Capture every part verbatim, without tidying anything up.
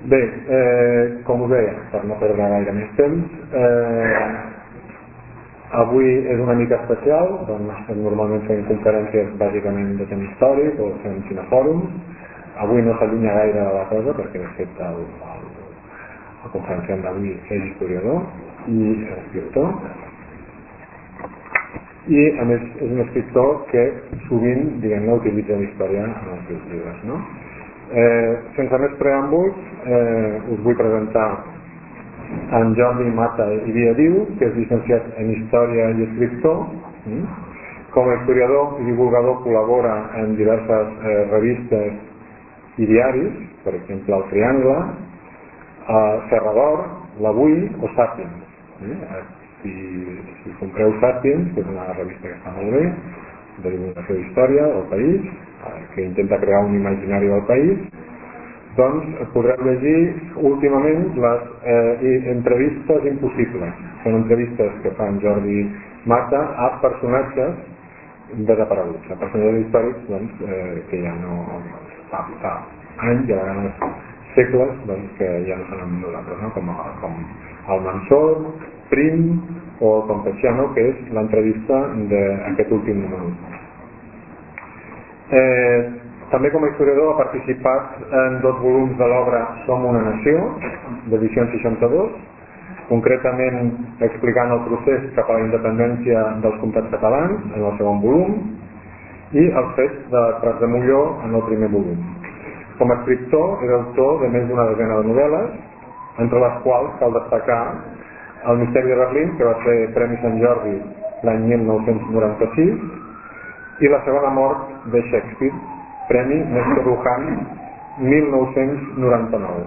Bé, eh, com us deia, per no perdre gaire més temps, eh, avui és una mica especial, doncs normalment fem conferències bàsicament de tema històric o fem cinefòrums. Avui no s'allunya gaire de la cosa perquè de fet el, el, el conferenciant d'avui és historiador i escriptor, i a més és un escriptor que sovint, diguem-ne, utilitza la història en els seus llibres, no? Eh, sense més preàmbuls, eh, us vull presentar en Jordi Mata i Viadiu, que és llicenciat en Història i escriptor. Com a historiador i divulgador col·labora en diverses eh, revistes i diaris, per exemple el Triangle, eh, Serra d'Or, l'Avui o Sapiens. Eh? Si, si compreu Sapiens, que és una revista que està molt bé, de divulgació d'història del país, que intenta crear un imaginari del país, doncs podreu llegir últimament les eh, entrevistes impossibles. Són entrevistes que fa en Jordi Mata a personatges desapareguts, a personatges històrics doncs, eh, que ja no fa, fa anys, a vegades segles, doncs, que ja no són nosaltres, no? com, com el Mansor, Prim o Campechano, que és l'entrevista d'aquest últim número. Eh, també com a historiador ha participat en dos volums de l'obra Som una nació, d'edició seixanta-dos, concretament explicant el procés cap a la independència dels comtats catalans en el segon volum i els fets de Prats de Molló en el primer volum. Com a escriptor és autor de més d'una desena de novel·les, entre les quals cal destacar El misteri de Berlín, que va ser Premi Sant Jordi l'any mil nou-cents noranta-sis, i La segona mort de Shakespeare, Premi Néstor Luján mil nou-cents noranta-nou.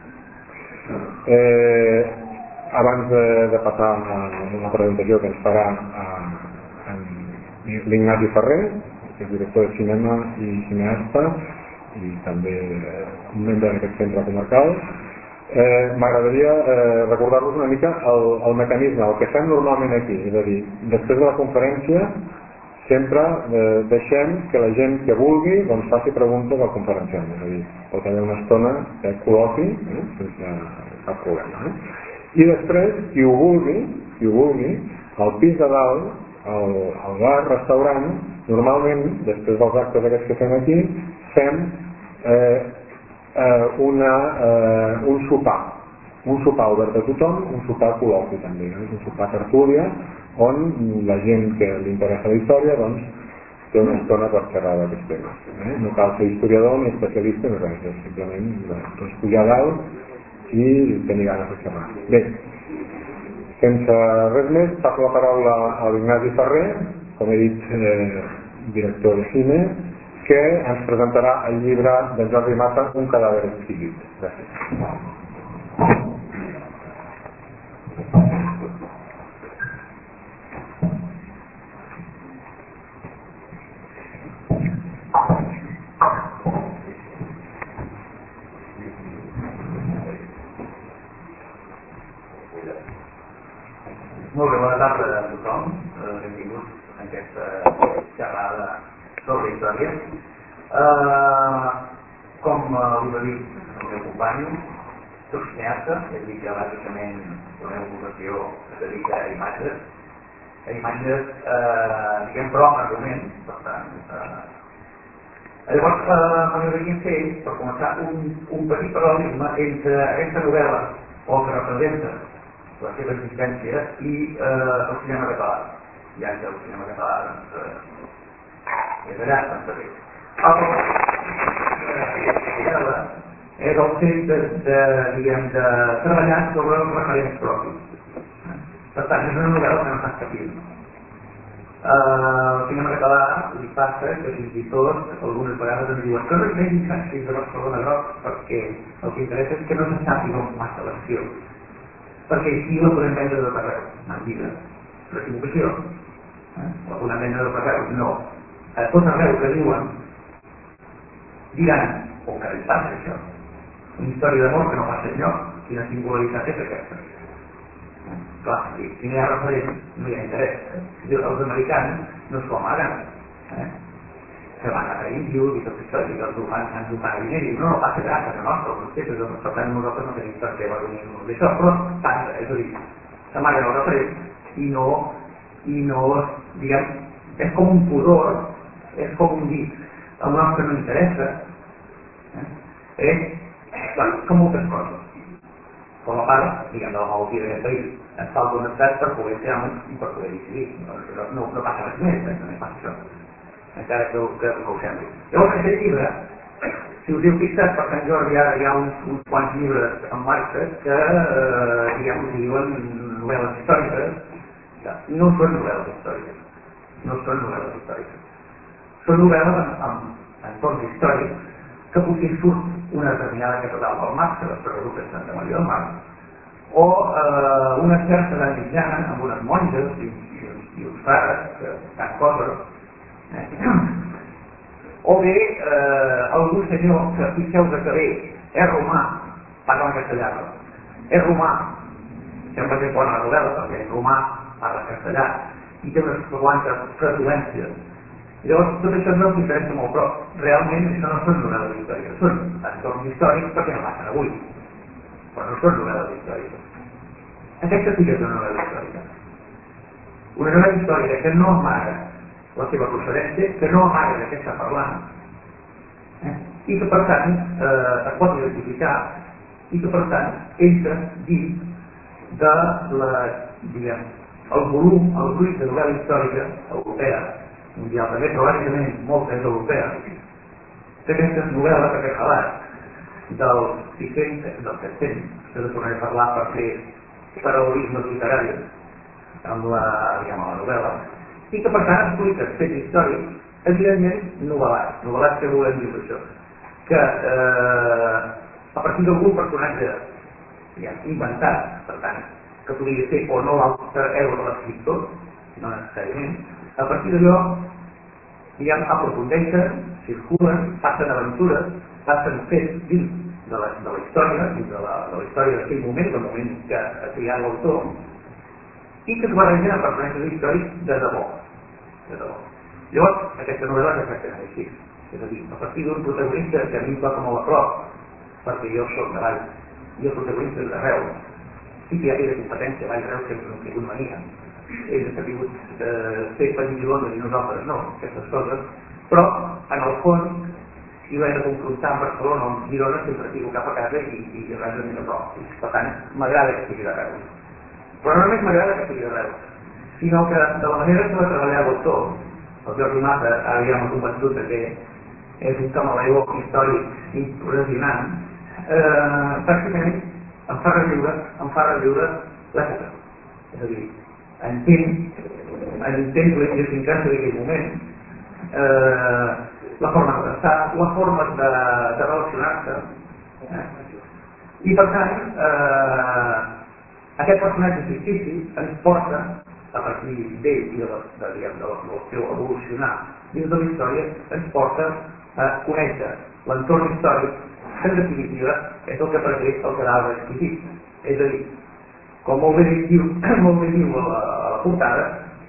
Eh, abans de, de passar a la presentació que ens farà l'Ignasi Ferrer, que és director de cinema i cineasta i també un membre d'aquest centre comarcal, eh, m'agradaria eh, recordar-vos una mica el, el mecanisme, el que fem normalment aquí, és a dir, després de la conferència sempre eh, deixem que la gent que vulgui doncs, faci preguntes al conferenciant, és a dir, pot haver una estona que col·loqui, eh, sense cap problema. Eh? I després, qui ho vulgui, qui ho vulgui, al pis de dalt, al, al bar, restaurant, normalment, després dels actes aquests que fem aquí, fem eh, eh, una, eh, un sopar, un sopar obert a tothom, un sopar col·loqui també, eh? Un sopar tertúlia, on la gent que li interessa la història doncs, té una estona per xerrar d'aquests temes. Eh? No cal ser historiador ni especialista ni res, és simplement doncs, pujar dalt i tenir ganes de xerrar. Bé, sense res més, passo la paraula a l'Ignasi Ferrer, com he dit, eh, director de cine, que ens presentarà el llibre de Jordi Mata, Un cadàver exquisit. Gràcies. Molt bé, bona tarda a tothom, benvinguts a aquesta xerrada sobre història. Uh, com uh, us ha dit el meu company, soc cineasta, és a dir que bàsicament la meva ocupació es dedica a imatges, a imatges, uh, diguem, però amb argument, per tant. Uh, llavors, uh, m'agradaria fer, per començar, un, un petit paral·lelisme entre aquesta novel·la, o que representa la seva existència i eh, el cinema català, ja que el cinema català doncs, eh, és allà, doncs també. El eh, és el fet de, de, diguem, de treballar sobre els referents propis. Per tant, és una novel·la que no fa escapir. Uh, el cinema català li passa que fins i tot algunes vegades em diuen que no hi vegi Sanxis de Barcelona groc perquè el que interessa és que no se sàpiga massa l'acció. Perquè així no podem vendre de arreu, mentida, l'equivocació, eh? La podem vendre de arreu, no. A tot arreu que diuen, diran, o que li passa això, una història d'amor que no passa enlloc, quina singularitat és aquesta. Eh? Clar, si no hi ha referent, no hi ha interès. Eh? Els americans no s'ho amaguen. Eh? que van a índios i tot això, i els ho fan, ens ho fan a diners, i no, no passa res a casa nostra, no sé, però per tant nosaltres no tenim per què vergonyir-nos d'això, però passa, és a dir, s'amaguen el referent i no, i no, diguem, és com un pudor, és com un dir, el nostre no interessa, eh? és, bueno, són moltes coses. Com a part, diguem, de la malaltia d'aquest país, ens falta un estat per poder ser homes i per poder decidir, no, no, no passa res més, eh? No passa això. Encara que, que, que ho sembli. Llavors, aquest llibre, si us heu fixat, per Sant Jordi ara hi ha uns, uns quants llibres en marxa que, eh, diguem, us diuen novel·les històriques. No són novel·les històriques. No són novel·les històriques. Són novel·les en, en, en entorns històrics que potser surt una determinada catedral del Mar, que després resulta Santa Maria del Mar, o eh, una certa edat mitjana amb unes monges i, i, i uns frares que fan coses, o bé eh, algun senyor que fixeu-vos que bé és romà, parla en castellà, és romà, sembla que és bona la novel·la perquè és romà, parla en castellà i té unes quantes flatulències. Llavors tot això no us interessa molt, però realment això no són novel·les històriques, són entorns històrics perquè no passen avui, però no són novel·les històriques. Aquesta sí que és una novel·la històrica, una novel·la històrica que no amaga la seva procedència, que no amaga de què està parlant, eh? I que per tant eh, es pot identificar i que per tant entra dins de la, diguem, el volum, el gruix de novel·la històrica europea, mundial, també probablement molta és europea, d'aquestes novel·les que he parlat dels sis-cents, dels set-cents, que de tornar a parlar per fer paral·lelismes literaris amb la, diguem, la novel·la, i que per tant explica fets històrics, evidentment novel·lats, novel·lats que volem dir això, que eh, a partir d'algun personatge ja, inventat, per tant, que podria ser o no l'altre héroe de l'escriptor, no necessàriament, a partir d'allò ja aprofundeixen, circulen, passen aventures, passen fets dins de la, de la història, dins de la, de la història d'aquell moment, del moment que ha triat l'autor, i que es barregen amb personatges històrics de debò. De debò. Llavors, aquesta novel·la és exactament així. És a dir, a partir d'un protagonista que a mi em toca molt a prop, perquè jo soc de Valls, i el protagonista és de Reus, sí que hi ha de competència, Valls Reus sempre no han tingut mania. Ells han tingut eh, ser petits i Londres i nosaltres no, aquestes coses, però, en el fons, si ho he de confrontar amb Barcelona o amb Girona, sempre tiro cap a casa i, i res de més a prop. Per tant, m'agrada que sigui de Reus. Però no només m'agrada que sigui de Reus, sinó que de la manera que va treballar l'autor, el Jordi Mata, ara ja m'ha convençut que és un camaleó històric impressionant, eh, pràcticament em fa reviure, em fa reviure l'època. És a dir, entén, entén la idiosincràsia d'aquell moment, eh, la forma de pensar, la forma de, de relacionar-se, eh? I per tant, eh, aquest personatge fictici ens porta, a partir d'ell i de, de, de, de, del seu evolucionar dins de la història, ens porta a conèixer l'entorn històric, que en definitiva és el que permet el cadàver exquisit. És a dir, com molt bé diu, molt bé diu a la, a la portada,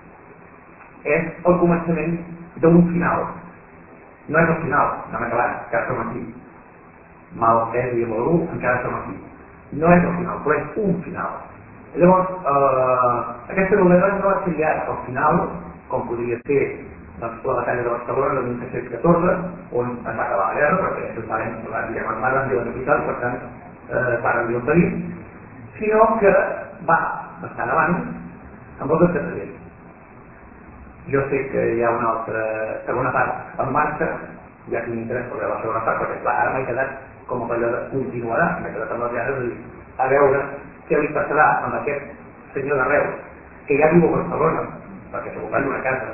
és el començament d'un final. No és el final, no hem acabat, encara som aquí. Mal és dir algú, encara som aquí. No és el final, però és un final. Llavors, eh, aquesta novel·la no va ser ja al final, com podria ser doncs, la batalla de Barcelona de mil set-cents catorze, on es va acabar la guerra, perquè es van, diguem, es van rendir la capital, per tant, eh, van rendir el país, sinó que va bastant abans amb els antecedents. Jo sé que hi ha una altra segona part en marxa, ja tinc interès per veure la segona part, perquè clar, ara m'he quedat com a període continuarà, m'he quedat amb les ganes a veure què li passarà amb aquest senyor de Reus, que ja viu a Barcelona, perquè s'ha comprat una casa.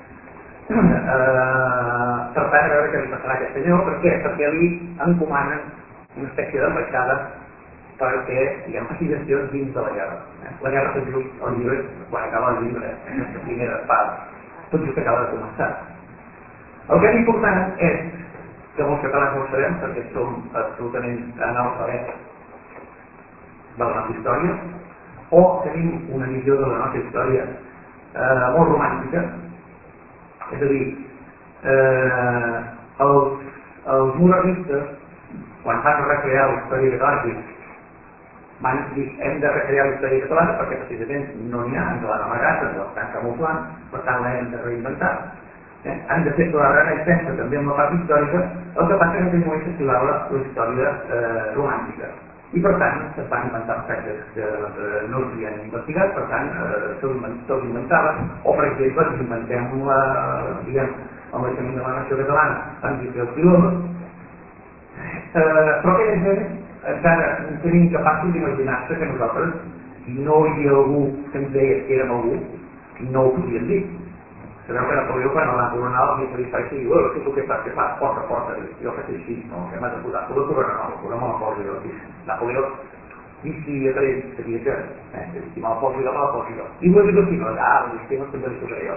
Eh, per tant, a veure què li passarà a aquest senyor, per què? Perquè li encomanen una espècie d'ambaixada perquè hi ha massivacions dins de la guerra. Eh? La guerra tot just el llibre, quan acaba el llibre, eh? la primera part, tot just acaba de començar. El que és important és que molts catalans no ho sabem, perquè som absolutament analfabets de la nostra història, o tenim una visió de la nostra història eh, molt romàntica, és a dir, Eh, els, els modernistes, quan van recrear la història catalana, van dir hem de recrear la història catalana perquè precisament no n'hi ha, ens l'han amagat, ens l'estan camuflant, per tant l'hem de reinventar. Eh? Han de fer la renaixença també amb la part històrica, el que passa és que en aquell moment s'estilava la, la història eh, romàntica. I per tant es van inventar aspectes que eh, no s'havien investigat, per tant eh, se'ls inventaven, o per exemple ens inventem la, diguem, el naixement de la nació catalana en disset quilòmetres, eh, però aquella gent encara tenim capaços d'imaginar-se que nosaltres, si no hi havia algú que ens deia que érem algú, no ho podíem dir. Sabeu que Napoleó quan el va coronar el ministre d'Història i diu, què és el que fas, què fas, porta, porta, jo faig així, no, que m'ha de posar, però coronar, no, coronar me la poso jo, Napoleó, i si per ell sabia que, eh, si me la poso jo, me la poso jo. I vull dir que si no, ah, els temes també li posaré jo.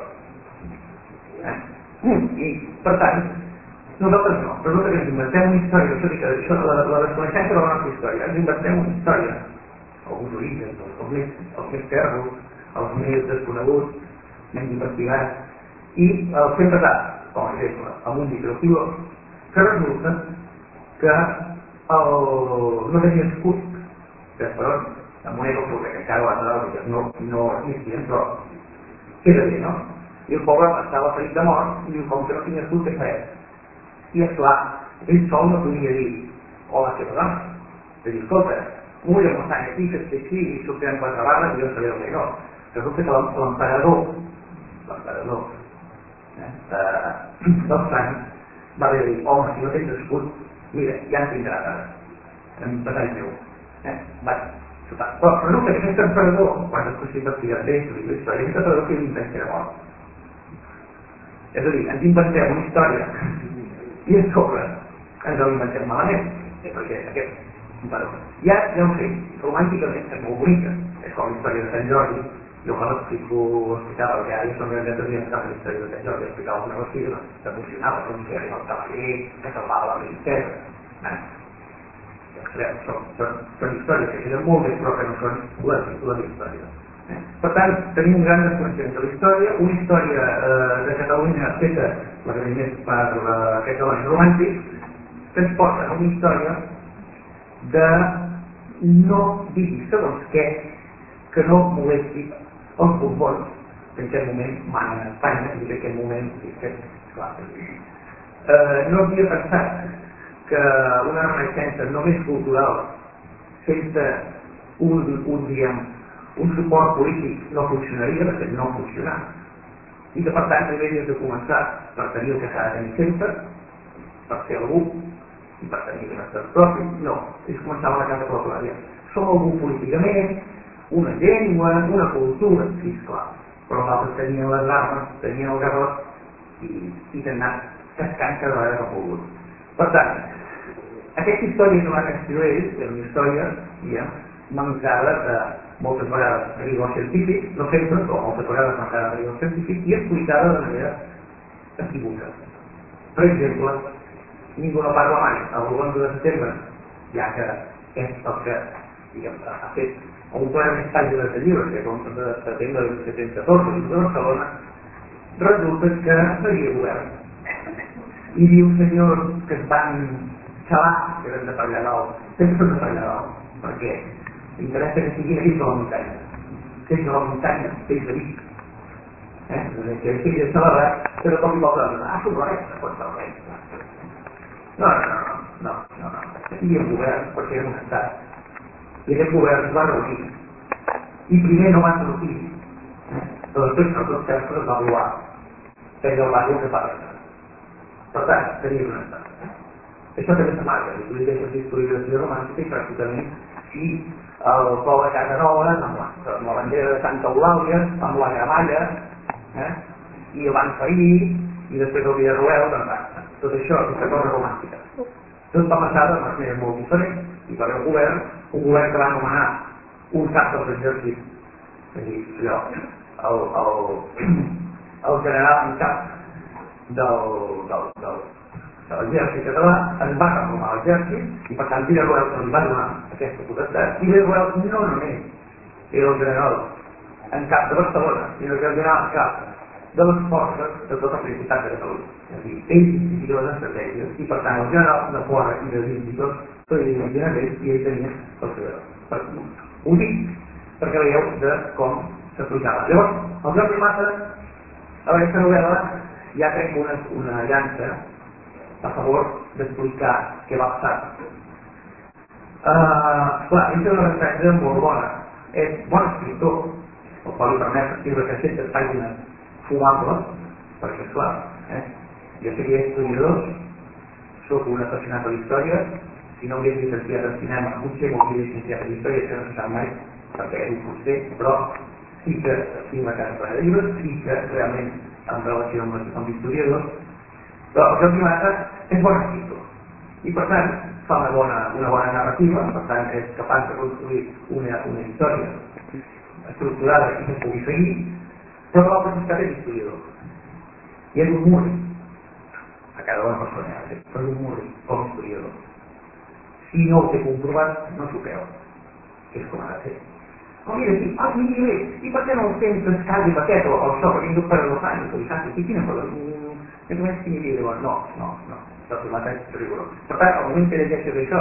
I, per tant, nosaltres no, resulta que ens inventem una història, això, que això la, la desconeixença de la nostra història, ens inventem una història, alguns orígens, els, els, més, els més terros, els més desconeguts, menys investigats, i el fem passar, com a exemple, amb un microfiló, que resulta que el, no tenia escut, que però amb una època que encara les heràldiques no, no existien, però queda bé, no? I el pobre estava ferit de mort i diu, com que no tenia escut, què faré? I esclar, ell sol no podia dir hola, què passa? És dir, escolta, mulla muntanya aquí, que estic aquí, i sortirem quatre barres i jo sabia el que no. Resulta que l'emperador, l'emperador eh, del Sant va dir, home, si no tens escut, mira, ja en tindràs ara, en batall meu. Eh? Vaig, però resulta que aquest emperador, quan es pot investigar bé, la història, aquest emperador que inventa que era mort. És a dir, ens inventem una història i a sobre ens l'inventem malament, perquè aquest emperador. Ja, ja ho sé, romànticament és molt bonica, és com la història de Sant Jordi, jo quan l'explico, explicava, perquè ara jo som gran de tenir la història de Sant Jordi, explicava als meus fills, s'emocionava, no sé, el cavaller, que salvava la princesa. Són històries que queden molt més, però que no són les històries. Per tant, tenim un gran desconeixement de la història, una història eh, de Catalunya feta, l'agraïment per aquests elements romàntics, que ens porta a una història de no dir segons què, que no molesti els borbons, que en aquest moment manen a Espanya, i en aquest moment, que, clar, eh, no havia pensat que una renaixença només cultural, sense un, un, diguem, un suport polític no funcionaria, perquè no funcionar. I que per tant primer havies de començar per tenir el que s'ha de tenir sempre, per ser algú, i per tenir un estat propi, no, és començar a la casa popular. Som algú políticament, una llengua, una cultura, sí, esclar, però nosaltres tenien les armes, tenien el garrot, i, i t'han anat cascant cada vegada que ha pogut. Per tant, aquesta història que van escriure ells, és una història, ja, mancada de moltes vegades de rigor científic, no sempre, però moltes vegades mancada de rigor científic, i explicada de manera equívoca. Per exemple, ningú no parla mai, el onze de setembre, ja que és el que, diguem, ha fet un ple més pàgines de llibres, que és l'onze de setembre de mil set-cents catorze, de Barcelona, resulta que no hi havia govern. Hi havia uns senyors que es van xalar, que eren de Palleral, sempre són de Palleral, perquè interessa que siguin ells de la muntanya. Ells de la muntanya, ells de Vic. Eh? Que ells de celebrar, però com hi vol dir, ah, som res, no pot ser res. No, no, no, no, no, no. Hi havia un govern, perquè era un estat. I aquest govern es va reunir. I primer no van sortir. Eh? Però després, per tots certs, es va volar. Feia el barri que parla. Per tant, tenia un estat. Això també s'amaga. I tu li deixes historiografia romàntica i pràcticament si el pou de Casa Nova, amb la, amb la bandera de Santa Eulàlia, amb la gravalla, eh? I el van ferir, i després el Villarroel, doncs, tot això, aquesta cosa romàntica. Tot va passar de manera molt diferent. I per el govern, un govern que va anomenar un cap dels exèrcits, és a dir, allò, el, el, el general en cap del, del, del, de l'exèrcit català, es va reformar l'exèrcit, i per tant Villarroel se li va donar aquesta potestat, i Villarroel no només era el general en cap de Barcelona, sinó que el general en cap de les forces de tot el Principat de Catalunya. És a dir, ells instituïen les estratègies i, per tant, el general de fora i de dins i tot, tot i el general ells i ells tenien el seu. Ho dic perquè veieu de com s'aplicava. Llavors, el Jordi Massa, a aquesta novel·la, ja trec una, una llança a favor d'explicar què va passar. Uh, clar, ell té una referència molt bona. És bon escriptor, el qual li permet escriure tres-centes pàgines fumables, perquè, esclar, eh? jo seria historiador, soc un apassionat per història, si no hauria llicenciat en cinema, potser m'ho hauria llicenciat en història, que no se sap mai, perquè ho puc ser, però sí que tinc la casa plena de llibres, sí que realment en relació amb, amb historiadors, però el Jordi Massa és bon escriptor, i per tant fa una bona, una bona narrativa, per tant és capaç de construir una, una història estructurada i que es pugui seguir, però l'altre costat és historiador. I és un muri, a cada bona persona, però és un muri com a historiador. Si no ho té comprovat, no s'ho creu, que és com ha de ser. O mira, sí, ah, mira, mira, i per què no ho tens descart i paquet o això, perquè ningú per dos anys, o saps, i quina cosa, més o menys quin hi havia, no, no, no, el primat és rigorós. Per tant, al moment que llegeixes això,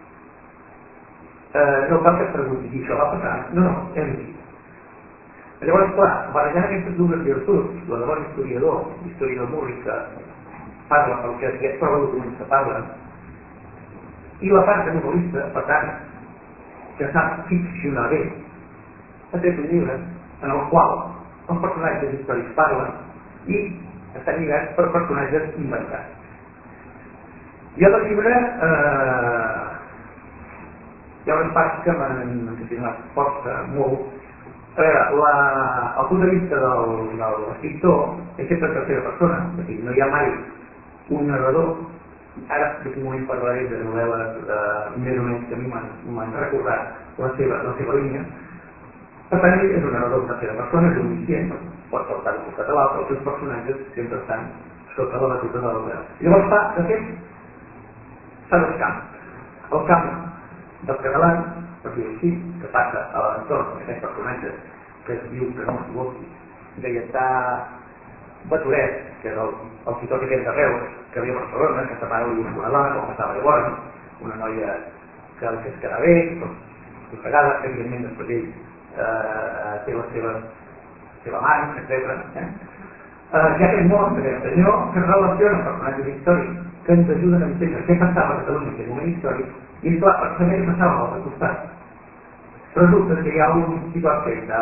no cal que es pregunti si això va passar, no, no, és així. Llavors, clar, barrejant aquestes dues virtuts, la de bon historiador, historiador músic que parla pel que aquests prova documents que parlen, i la part de novel·lista, per tant, que sap ficcionar bé, ha tret un llibre en el qual els personatges històrics parlen i estan lligats per personatges inventats. I el llibre eh, hi ha unes parts que m'han entusiasmat força, molt. A veure, la, el punt de vista del, del escriptor és sempre en tercera persona, és a dir, no hi ha mai un narrador. Ara, d'aquí un moment parlaré de novel·les eh, més o menys que a mi m'han recordat la seva, la seva línia. Per tant, ell és un narrador en tercera persona, és omniscient, pot saltar d'un costat a l'altre, els seus personatges sempre estan sota la batuta de la novel·la. Llavors fa, de fet, fa dos camps. El camp dels catalans, per dir-ho així, que passa a l'entorn d'aquests personatges que es diu que no s'equivoqui, de Gaietà Batoret, que és el, el citor que té de Reus, que ve a Barcelona, que separa una dona, com passava llavors, una noia que el que es queda bé, ofegada, que evidentment després ell eh, té la seva, seva mare, etcètera. Eh? Eh, hi ha aquest món d'aquest senyor que es relaciona amb personatges històrics que ens ajuden a entendre què passava a Catalunya en aquest moment històric, i és clar, per saber què passava a l'altre costat. Resulta que hi ha un xicot que és de,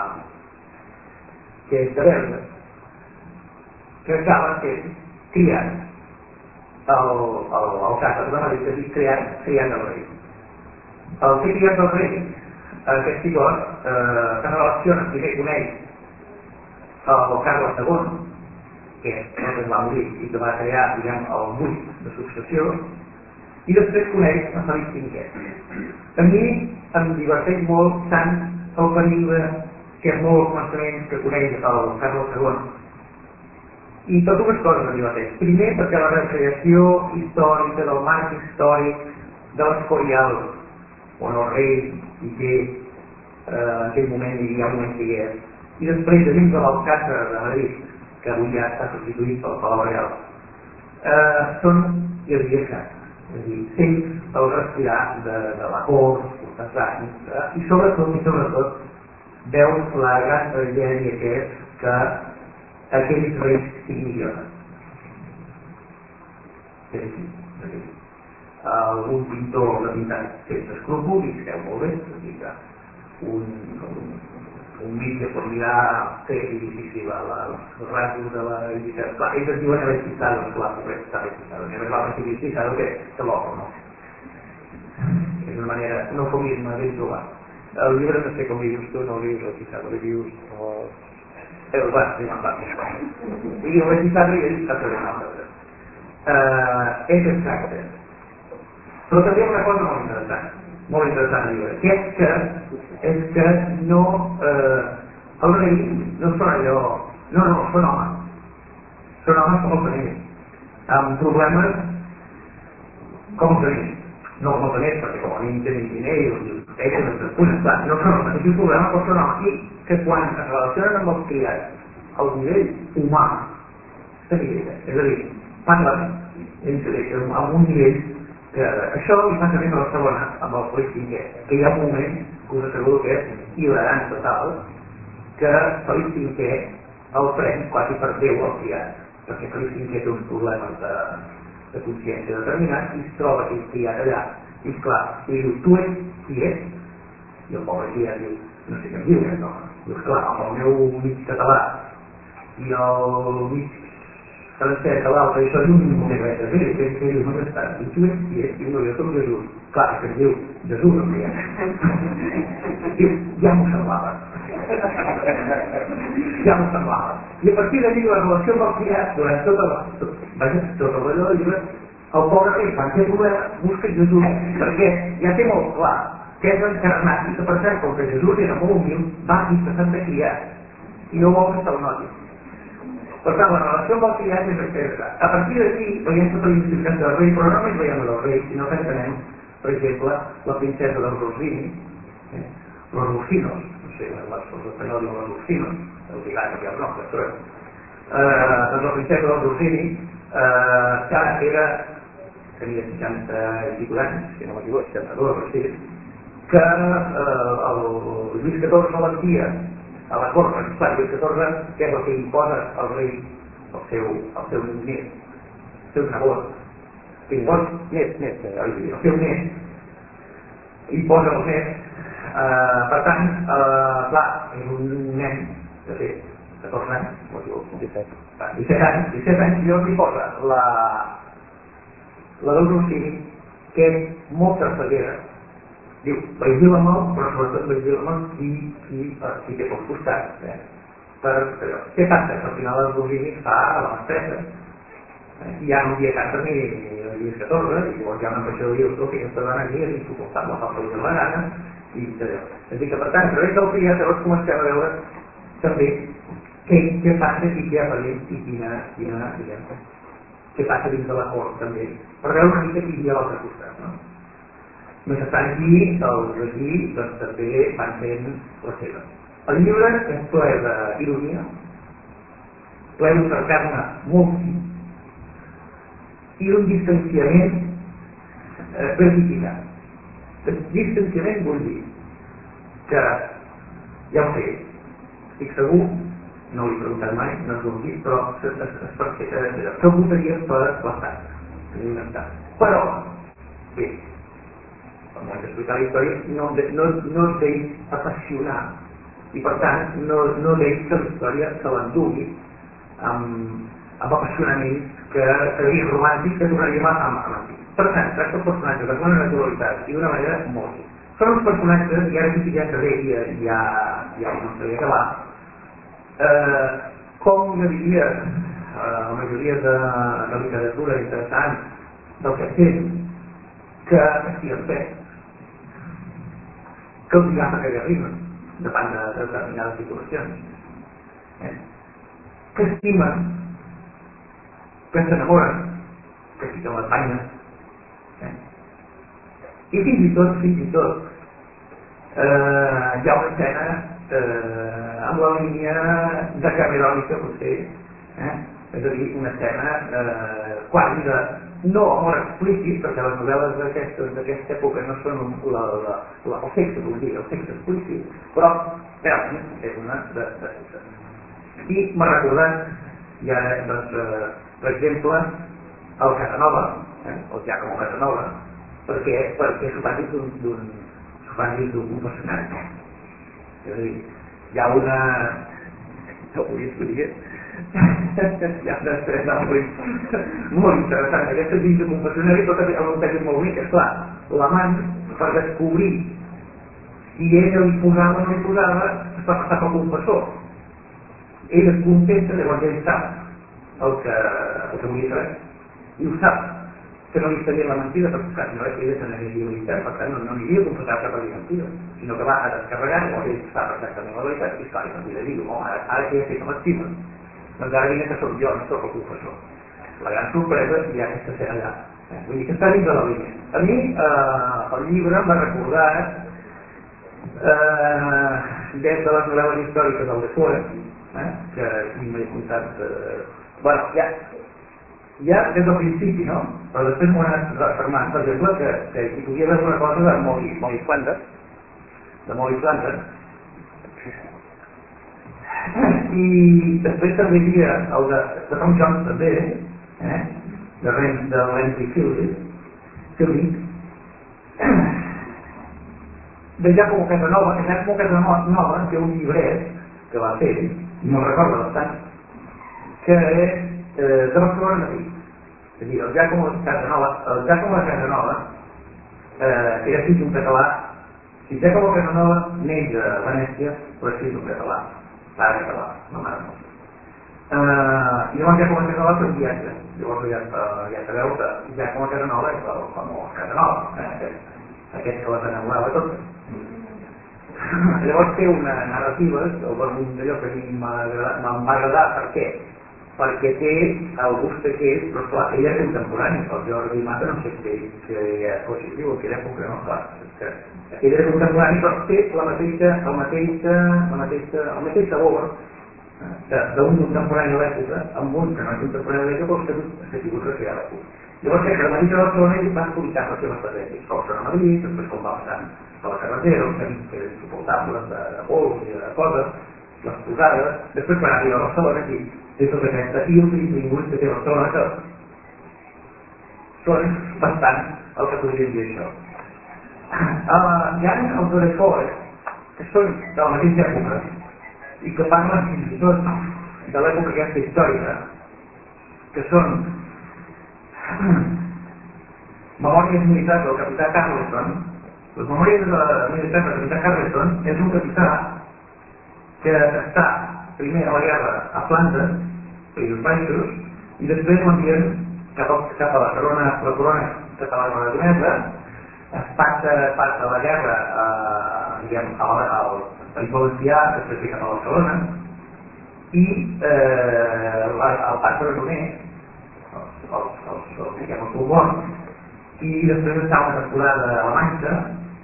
que és de Berga, que acaba sent criat al, al, al cas de Madrid, és a dir, criat, criat del rei. El ser criat del rei, aquest xicot, eh, que relaciona, primer coneix el Carles segon, que es va morir i que va crear, diguem, el buit de successió, i després coneix el Felip cinquè. A mi em diverteix molt tant el període que és molt començament que coneix el Carles segon. I per dues coses em diverteix. Primer, perquè la recreació històrica del marc històric de l'Escorial, on el rei hi té eh, en aquell moment hi ha un moment que hi és. I després, de dins de l'Alcàsser de Madrid, que avui ja està substituït pel Palau Real, eh, són, jo diria que, és a dir, sents el respirar de, de la cort, dels anys, eh, i sobretot, i sobretot, veus la gran tragèdia que és que aquells reis signifiquen. És així, és així. Algun pintor l'ha pintat sense escrúpols i creu molt bé, és a dir que un, un, un mitjà pot mirar que és difícil els rasgos de la edició. Clar, ells es diuen haver pintado, clar, correcte, està ben pintado, que va recibir pintado que se l'obra, no? És una manera, un eufemisme ben trobat. El llibre no sé com li dius tu, no li dius el pintado, li dius el... Però va, sí, va, va. I diu, el pintado i ell està fent altre. És exacte. Però també hi ha una cosa molt interessant, molt interessant al llibre, que és que, és que no, eh, els reis no són allò, no, no, són homes, són homes com els reis, amb problemes com els reis, no com els reis, perquè com a mínim tenen diners, i ells no es despunen, clar, no són els mateixos problemes, però són homes, i que quan es relacionen amb els criats, al nivell humà s'evidenta, és a dir, parlen amb un nivell que això li passa més a Barcelona amb el Felip cinquè, que hi ha un moment que us asseguro que és hilarant total, que Felip cinquè el pren quasi per Déu al criat, perquè Felip cinquè té uns problemes de, de consciència determinats i es troba que és criat allà i esclar, li diu, tu ets qui ets? I el pobre criat diu, no sé què em diu, eh, no? Diu, esclar, amb el meu mig català i el mig francès a l'altre, això és un moment de fer, que ell diu, on està? I tu ets qui ets? Diu, no, jo soc Jesús. Clar, que em diu, Jesús, el criat. Diu, ja m'ho semblava. Ja m'ho semblava. I a partir d'allí la relació amb el criat, durant tota la... Vaja, tot el rellò del llibre, el pobre rei, quan té problema, busca Jesús, perquè ja té molt clar que és encarnat i que per cert, com que Jesús era molt humil, va disfressant de criat i no vol que se'l noti. Per tant, la relació amb el criat és aquesta. A partir d'aquí veiem tota la identificació del rei, però no només veiem el rei, sinó que entenem, per exemple, la princesa del Rossini, eh? los Rusinos, no sé, els espanyols diuen los Rusinos, el Vigat, que el nom, que trobem. Eh, doncs la princesa del Rossini, eh, que era tenia seixanta i pico anys, si no m'equivoco, seixanta-dos o sigui, que eh, el Lluís catorze l'envia a la cort, clar, Lluís catorze, que és el que imposa al rei el seu, el seu net, el seu nebot, que imposa, net, net, el seu net, imposa el net, eh, per tant, eh, clar, és un nen, de fet, catorze anys, no m'equivoco, disset anys, disset anys, i llavors li posa la la del Rossini, que és molt traspaguera. Diu, vegi la mà, però sobretot vegi la mà qui, qui, qui té pels costats. Eh? Per, però, què passa? Que al final el Rossini fa a la mestressa. Eh? I ja no hi ha canta ni el Lluís catorze, i llavors hi ha una ambaixador i diu, escolta, aquesta dona aquí és insuportable, fa per la gana, i d'allò. És a dir que, per tant, a través del criat, llavors comencem a veure també què, què passa i què apareix i quina, quina, diguem, què passa dins de la cort també, per veure una mica qui hi ha a l'altre costat, no? Mentrestant aquí, els d'aquí, doncs també van fent la seva. El llibre és ple d'ironia, ple d'un sarcasme molt fi i d'un distanciament eh, verificat. Distanciament vull dir que, ja ho sé, estic segur, no l'he preguntat mai, no us ho he dit, però què votaries per l'Estat? Però, bé, quan vaig explicar la història, no, no, no es deixi apassionar i per tant no, no deixi que la història se l'endugui amb, amb apassionaments que serien romàntics que tornaríem a mentir. Per tant, tracta els personatges amb una naturalitat i d'una manera molt. Són uns personatges, i ara aquí ja que bé ja, ja, ja no s'hauria acabar, eh, com jo diria eh, la majoria de, de literatura interessant del castell que estien fet, que els agafa que arriben davant de, de determinades situacions, eh? que estimen, que s'enamoren, que fiquen les banyes, eh? i fins i tot, fins i tot, eh, hi ha una escena eh, amb la línia de Camerònica, potser, eh? és a dir, una escena eh, quasi de no amor explícit, perquè les novel·les d'aquesta època no són la, la, la, el sexe, vull dir, el sexe explícit, però realment és una de, de sexe. I m'ha recordat, ja, doncs, eh, per exemple, el Casanova, eh, el Giacomo Casanova, perquè, perquè s'ho fan d'un s'ho fan d'un personatge. És a dir, hi ha una... no ho vull estudiar, hi ha una estrena molt interessant. Aquesta dins de confessionari tot el que és molt bonic, esclar, l'amant per descobrir si ella li posava o no li posava es fa passar pel confessor. Ell es contenta, llavors ell sap el que, el que volia saber i ho sap, que no li estaria la mentida perquè clar, no és que ella se n'aniria a veritat, per tant no, no aniria a confessar que parli mentida, sinó que va a descarregar, llavors ell sap exactament la veritat i esclar, i no li diu, oh, ara, ara que ja sé que m'estima, doncs ara vinga que soc jo, no soc el confessor. La gran sorpresa hi ha aquesta escena allà. Eh? Vull dir que està dins de la línia. A mi eh, el llibre m'ha recordat eh, des de les novel·les històriques del de Suez, eh? que aquí m'he comptat eh... bueno, ja ja des del principi, no? Però després m'ho he anat reformant, per exemple, que, que hi podia haver una cosa de Molly, Molly Flanders, de Molly Flanders, i després també hi havia el de, de Tom Jones també, eh? de, Ren, de Renzi Fielding, de Giacomo Casanova, que Giacomo Casanova té un llibret que va fer, i me'l recordo bastant, que és eh, de Barcelona Madrid. És a dir, el Giacomo Casanova, el Giacomo Casanova eh, era fill d'un català. Si Giacomo Casanova neix a Venècia, però és fill d'un català, pare català, no mare nostra. Uh, i llavors Giacomo Casanova té un viatge. Llavors ja, uh, ja sabeu que Giacomo Casanova és el famós Casanova, eh? aquest que les enamorava totes. Llavors té una narrativa, el vermut d'allò que a mi m'ha agradat, per què? Perquè té el gust que és, però clar, ella és contemporani, el Jordi Mata no sé si ja fos així, o en aquella època, no? Clar, que ella és contemporani, però té la mateixa, el mateix, el mateix, el mateix sabor d'un contemporani de l'època, amb un que no és contemporani de l'època, però que s'ha sigut recreat a l'època. Llavors, que la Madrid de Barcelona ell va explicar les seves patències, com són a Madrid, després com va passant a la carretera, els camins que eren insuportables de, de pols i de coses, les posades, després quan arriba a Barcelona aquí, té tota aquesta fils i vinguts que té Barcelona que són bastant el que podríem dir això. Uh, hi ha els Orefores, que són de la mateixa època, i que parlen fins i tot de l'època aquesta històrica, que són Memòries militars del capità Carleton. Les memòries militars del capità Carleton és un capità que està primer a la guerra a Flandes, Països Baixos, i després l'envien cap, cap a la corona, la corona catalana aragonesa, es passa, passa la guerra a, diguem, al País Valencià, després ve cap a Barcelona, i eh, el pas aragonès, els, els, els, diguem, els Borbons, i després està una temporada a la Manxa,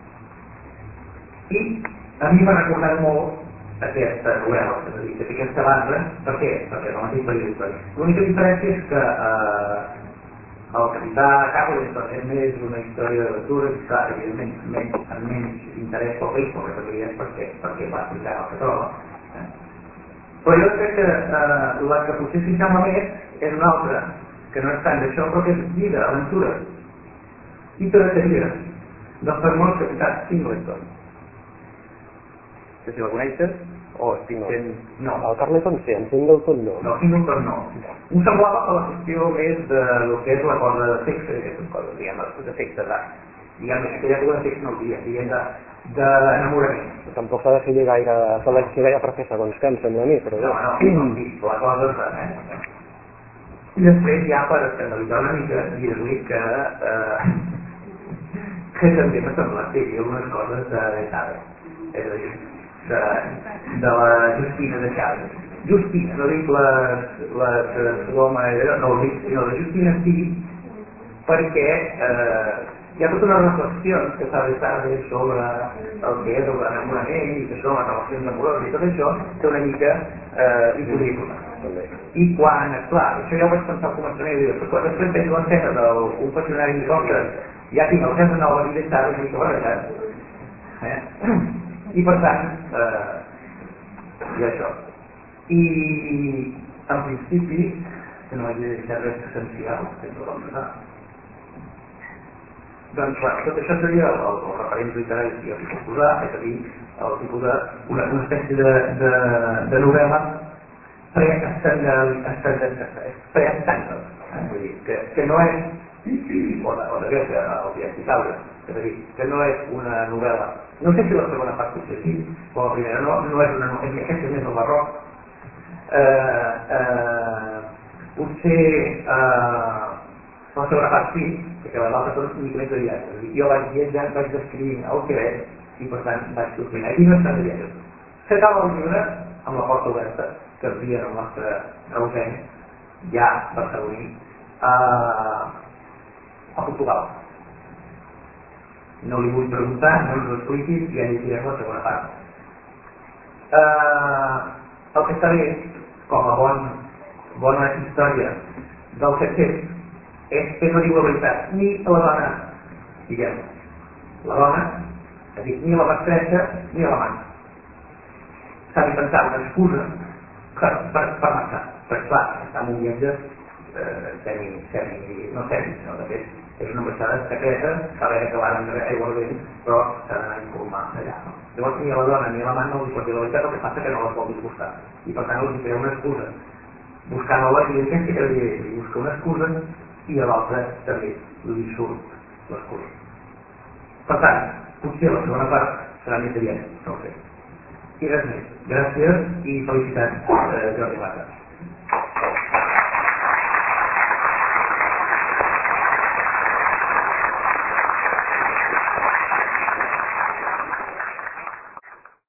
i a mi m'ha recordat molt aquesta novel·la, és a dir, que té aquesta banda. Per què? Perquè és el mateix període històric. L'única diferència és que eh, el capità Carleton és més una història d'aventura, que està evidentment menys, amb menys interès pel país, perquè també és perquè, perquè va explicar el que troba. Eh? Però jo crec que eh, la que potser s'hi sembla més és una altra, que no és tant d'això, però que és vida, aventura i pirateria del famós capità Singleton. Que si la coneixes? Oh, Singleton. No. El Carleton sí, en Singleton no. No, Singleton no. Em semblava que la qüestió més de lo que és la cosa de sexe, aquestes coses, diguem, de sexe d'art. Diguem, aquella cosa de sexe no ho diguem, diguem, d'enamorament. Tampoc s'ha de fer gaire, s'ha de fer gaire professor constant, sembla a mi, però... No, no, no, sí, la cosa és... Eh? I després ja per escandalitzar una mica, dir-li que... Eh, que també m'ha semblat dir algunes coses de, de Chávez. És a dir, de, de la Justina de Chávez. Justina, no dic les, les de Sodoma i no ho dic, sinó de Justina sí, perquè eh, hi ha tota una reflexió que s'ha de saber sobre el que és l'enamorament i que són les relacions amoroses i tot això té una mica eh, impossible. I quan, esclar, això ja ho vaig pensar al començament, però quan després tens l'escena d'un funcionari d'helicòpter, ja tinc el cas de nova vida i està una mica barrejat. Eh? I per tant, eh, i això. I en principi, que no hagi deixat res essencial, que no vam passar. Doncs, clar, tot això seria el, el, el referent literari que jo hi puc posar, és a dir, el tipus de, una, una espècie de, de, de novel·la pre-estàndard, eh? Vull dir, que, que no és, o de, o de Goethe, el Viatge Taure, és a dir, que no és una novel·la, no sé si la segona part potser sí, però la primera no, no és una novel·la, és aquesta més el barroc, eh, eh, potser eh, la segona part sí, perquè l'altra són únicament de viatge, és a dir, jo vaig viatjar, vaig descrivir el que és, i per tant vaig sorprendre, i no és tant de viatge. S'acaba el llibre amb la porta oberta, que envia el nostre Eugeni, ja barceloní, a, a Portugal. No li vull preguntar, no ens ho expliquis, i ja llegirem la segona part. Uh, El que està bé, com a bon, bona història del set-cents, és que no diu la veritat ni a la dona, diguem, la dona, és a dir, ni a la mestressa ni a l'amant. S'ha d'inventar una excusa per, per, per marxar. Perquè clar, està en un viatge eh, semi, semi, no semi, sinó de fet, és una ambaixada secreta, que va haver d'acabar amb aigua al vent, però s'ha d'anar a informar allà. No? Llavors ni a la dona ni a l'amant no els pot dir la veritat, el que passa que no les vol disgustar. I per tant els crea una excusa. Buscant la diligència que li, li busca una excusa i a l'altre també li surt l'excusa. Per tant, potser la segona part serà més aviat, no ho sé. I res més. Gràcies i felicitats, eh, Jordi Mata.